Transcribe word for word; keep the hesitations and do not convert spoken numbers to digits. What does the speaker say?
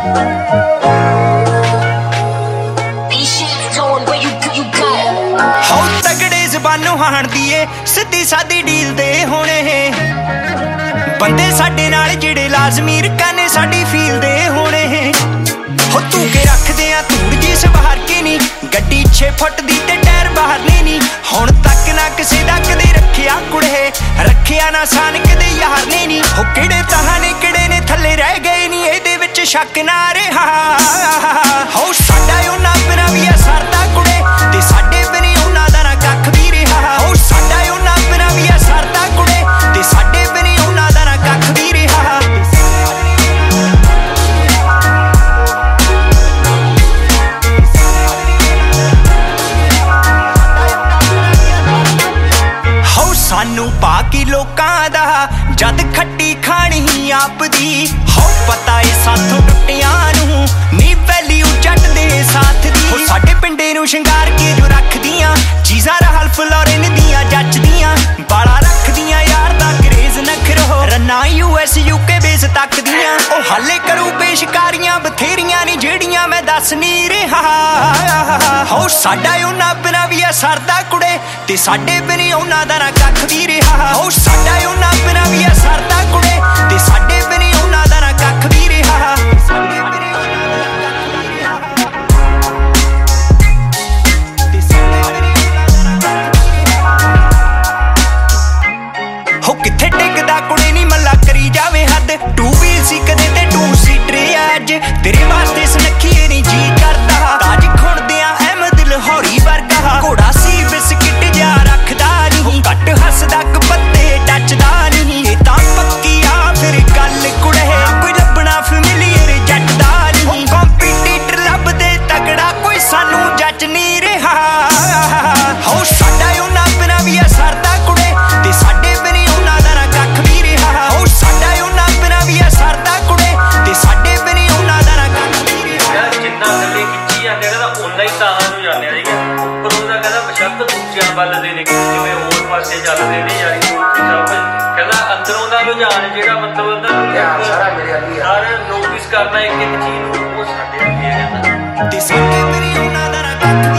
सीधी सादी डील दे होने बंदे साडे नाल जिहड़े लाजमी रकाने साडी फील दे होने हो तू के रखदे आ धूड़ जी सवार के नी गड्डी छे फुट दी ते टायर बाहर ने नी हुण तक ना किसे दा कदे रखिया कुड़े रखिया ना सान कदे यार ने नी हो किहड़े ताहां ने किहड़े ने थल्ले रह गए नी इहदे विच शक ना रहा हो साडा उन्हां बिना वी सरदा कुड़े ते साडे बिनी उन्हां दा ना कख भी रहा हो साडा उन्हां बिना वी सरदा कुड़े ते साडे बिनी उन्हां दा ना कख भी रहा हो सानू बाकी लोकां दा जद खट्टी खानी आप दी हो पता है साथों टुटियां नू नी वैल्यू जट दे साथ दी हो साडे पिंडे नू शंगार के जो रख दियां चीज़ां रहल फलोरेन दियां जच दियां बाला रख दियां यार दा क्रेज नखरो रन्ना यूएस यूके बेस तक दियां ओ हाले करू पेशकारियां बथेरियां नी जेड़ियां मैं दस नहीं रहा हो साडा उन्हां बिना वी सरदा कुड़े ते साडे बिनी उन्हां दा ना कख भी रहा हो साडा उन्हां बिना वी सरदा कुड़े ते साडे बिनी उन्हां दा ना कख भी रहा हो किथे टिकदा कुड़े नी मल्ला करी जावे हद टू व्हील सी कदे ते टू सीटर अज तेरे वास्ते सुनखी नी जी करदा ताज खुणदियां अहमद लाहौरी वर्गा घोड़ा सी बिस्किट जा रखदा नहीं घट हसदा कपत्ते टचदा नहीं ये तां पक्की आ फिर गल कुड़े कोई लभना फैमिलियर जटदा नहीं कंपीटीटर लभदे तगड़ा कोई सानू जच नहीं रहा हो साडा उन्हां बिना वी सरदा कुड़े ते साडे बिनी उन्हां दा ना कख भी रहा हो साडा उन्हां बिना वी सरदा कुड़े ते साडे बिनी उन्हां दा ना कख भी रहा जिन्ना थल्ले खिੱਚੀ ਜਾਂਦੇ ਕਹਿੰਦਾ ਉਨਾ ਹੀ ਤਾਹਾਂ ਨੂੰ ਜਾਂਦੇ ਆ ਠੀਕ ਹੈ ਉੱਪਰ ਉਹਦਾ ਕਹਿੰਦਾ ਬਸ਼ੱਕ ਦੂਜਿਆਂ ਵੱਲ ਦੇ ਨੇ ਜਿਵੇਂ ਹੋਰ ਪਾਸੇ ਚੱਲਦੇ ਨੇ ਯਾਰੀ ਦੋਸਤੀ ਸਭ ਕਹਿੰਦਾ ਅੰਦਰੋਂ ਦਾ ਰੁਝਾਨ ਜਿਹੜਾ ਮਤਲਬ ਉਹਦਾ ਸਾਰਾ ਮੇਰੇ ਅੱਗੇ ਆ ਨੋਟਿਸ ਕਰਨਾ ਇੱਕ ਇੱਕ ਚੀਜ਼ ਨੂੰ ਉਹ ਸਾਡੇ ਅੱਗੇ ਹੈ ਕਹਿੰਦਾ ਤੇ ਸਾਡੇ ਬਿਨੀ ਉन्हां दा ना कख